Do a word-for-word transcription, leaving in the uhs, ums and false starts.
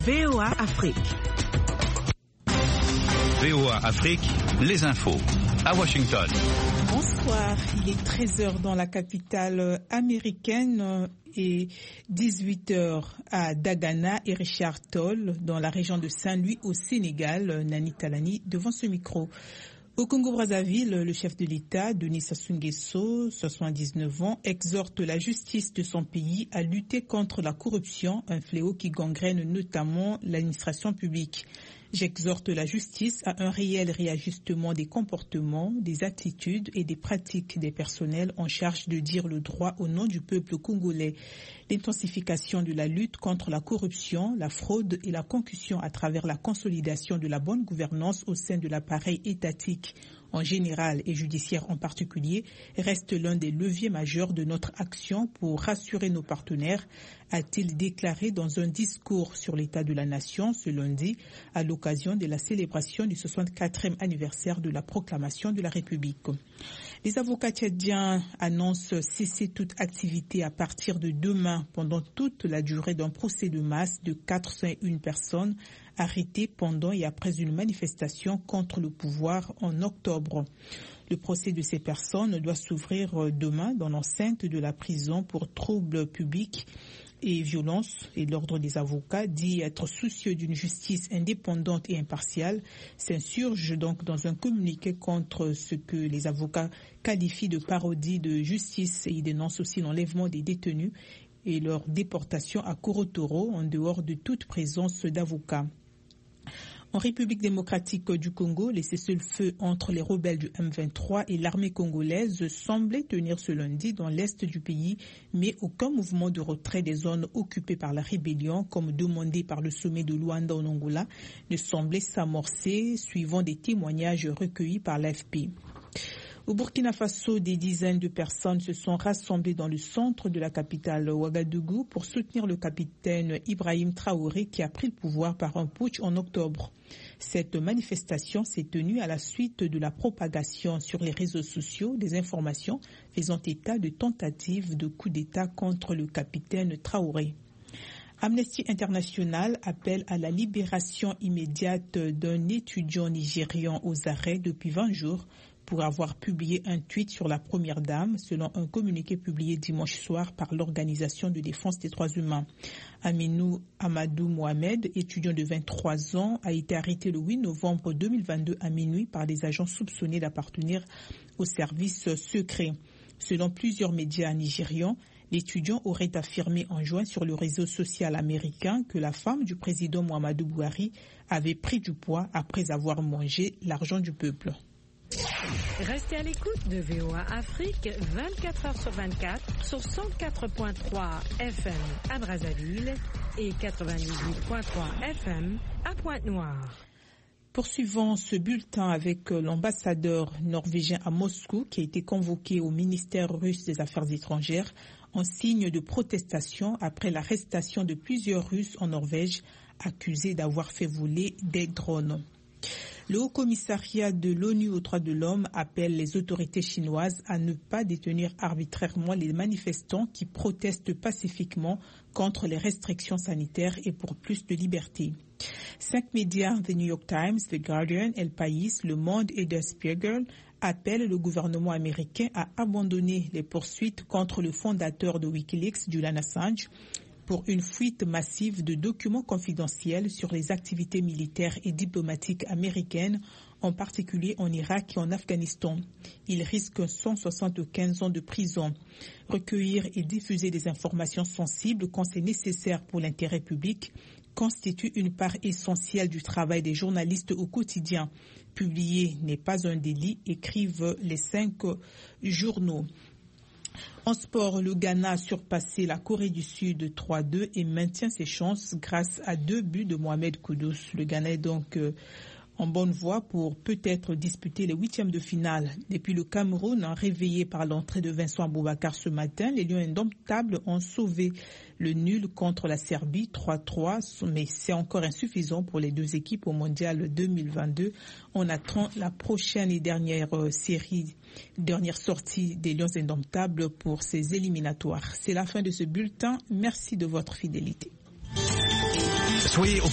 V O A Afrique. V O A Afrique, les infos à Washington. Bonsoir, il est treize heures dans la capitale américaine et dix-huit heures à Dagana et Richard Toll dans la région de Saint-Louis au Sénégal. Nani Talani devant ce micro. Au Congo-Brazzaville, le chef de l'État, Denis Sassou Nguesso, soixante-dix-neuf ans, exhorte la justice de son pays à lutter contre la corruption, un fléau qui gangrène notamment l'administration publique. J'exhorte la justice à un réel réajustement des comportements, des attitudes et des pratiques des personnels en charge de dire le droit au nom du peuple congolais. L'intensification de la lutte contre la corruption, la fraude et la concussion à travers la consolidation de la bonne gouvernance au sein de l'appareil étatique en général et judiciaire en particulier reste l'un des leviers majeurs de notre action pour rassurer nos partenaires, a-t-il déclaré dans un discours sur l'état de la nation ce lundi à l'occasion de la célébration du soixante-quatrième anniversaire de la proclamation de la République. Les avocats tchadiens annoncent cesser toute activité à partir de demain pendant toute la durée d'un procès de masse de quatre cent un personnes arrêtées pendant et après une manifestation contre le pouvoir en octobre. Le procès de ces personnes doit s'ouvrir demain dans l'enceinte de la prison pour troubles publics et violence, et l'ordre des avocats dit être soucieux d'une justice indépendante et impartiale s'insurge donc dans un communiqué contre ce que les avocats qualifient de parodie de justice et ils dénoncent aussi l'enlèvement des détenus et leur déportation à Korotoro en dehors de toute présence d'avocats. En République démocratique du Congo, les cessez-le-feu entre les rebelles du M vingt-trois et l'armée congolaise semblaient tenir ce lundi dans l'est du pays, mais aucun mouvement de retrait des zones occupées par la rébellion, comme demandé par le sommet de Luanda en Angola, ne semblait s'amorcer, suivant des témoignages recueillis par l'A F P. Au Burkina Faso, des dizaines de personnes se sont rassemblées dans le centre de la capitale Ouagadougou pour soutenir le capitaine Ibrahim Traoré qui a pris le pouvoir par un putsch en octobre. Cette manifestation s'est tenue à la suite de la propagation sur les réseaux sociaux des informations faisant état de tentatives de coup d'État contre le capitaine Traoré. Amnesty International appelle à la libération immédiate d'un étudiant nigérian aux arrêts depuis vingt jours pour avoir publié un tweet sur la première dame, selon un communiqué publié dimanche soir par l'Organisation de défense des droits humains. Aminou Amadou Mohamed, étudiant de vingt-trois ans, a été arrêté le huit novembre deux mille vingt-deux à minuit par des agents soupçonnés d'appartenir au service secret. Selon plusieurs médias nigérians, l'étudiant aurait affirmé en juin sur le réseau social américain que la femme du président Muhammadu Buhari avait pris du poids après avoir mangé l'argent du peuple. Restez à l'écoute de V O A Afrique vingt-quatre heures sur vingt-quatre sur cent quatre virgule trois F M à Brazzaville et quatre-vingt-dix-huit virgule trois F M à Pointe-Noire. Poursuivons ce bulletin avec l'ambassadeur norvégien à Moscou qui a été convoqué au ministère russe des Affaires étrangères en signe de protestation après l'arrestation de plusieurs Russes en Norvège accusés d'avoir fait voler des drones. Le Haut-Commissariat de l'ONU aux droits de l'homme appelle les autorités chinoises à ne pas détenir arbitrairement les manifestants qui protestent pacifiquement contre les restrictions sanitaires et pour plus de liberté. Cinq médias, The New York Times, The Guardian, El País, Le Monde et Der Spiegel, appellent le gouvernement américain à abandonner les poursuites contre le fondateur de Wikileaks, Julian Assange, pour une fuite massive de documents confidentiels sur les activités militaires et diplomatiques américaines, en particulier en Irak et en Afghanistan. Il risque cent soixante-quinze ans de prison. Recueillir et diffuser des informations sensibles quand c'est nécessaire pour l'intérêt public constitue une part essentielle du travail des journalistes au quotidien. Publier n'est pas un délit, écrivent les cinq journaux. En sport, le Ghana a surpassé la Corée du Sud trois à deux et maintient ses chances grâce à deux buts de Mohamed Kudus. Le Ghana est donc euh, en bonne voie pour peut-être disputer les huitièmes de finale. Depuis le Cameroun, réveillé par l'entrée de Vincent Aboubakar ce matin, les Lions indomptables ont sauvé le nul contre la Serbie trois à trois, mais c'est encore insuffisant pour les deux équipes au Mondial deux mille vingt-deux. On attend la prochaine et dernière série, dernière sortie des Lions indomptables pour ces éliminatoires. C'est la fin de ce bulletin. Merci de votre fidélité. Soyez